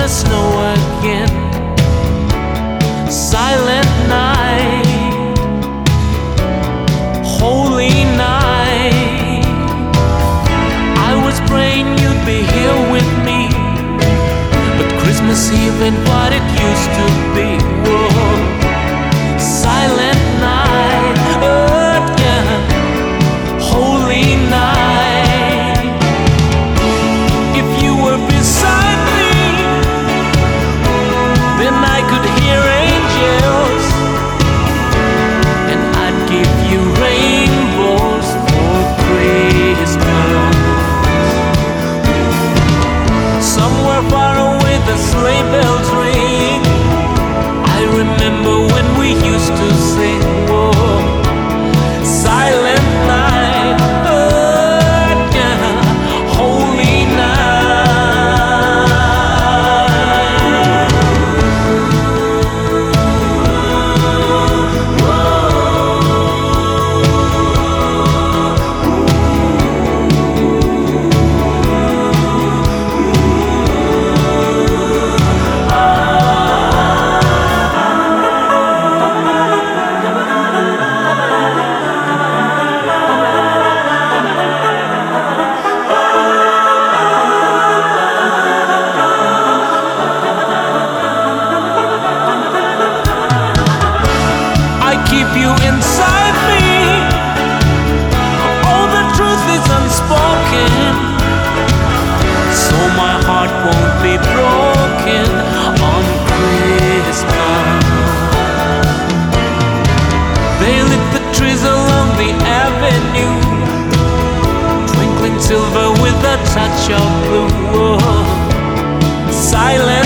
the snow again. Silent night, holy night. I was praying you'd be here with me, but Christmas Eve ain't what it used to be. Whoa. Silent night, oh yeah, holy night. If you were beside me, then I could hear angels, and I'd give you rainbows for Christmas. Somewhere far away the sleigh bells ring. I remember when we used to sing, whoa. Silent night, oh yeah, holy keep you inside me. All the truth is unspoken, so my heart won't be broken on Christmas. They lit the trees along the avenue, twinkling silver with a touch of blue. Silent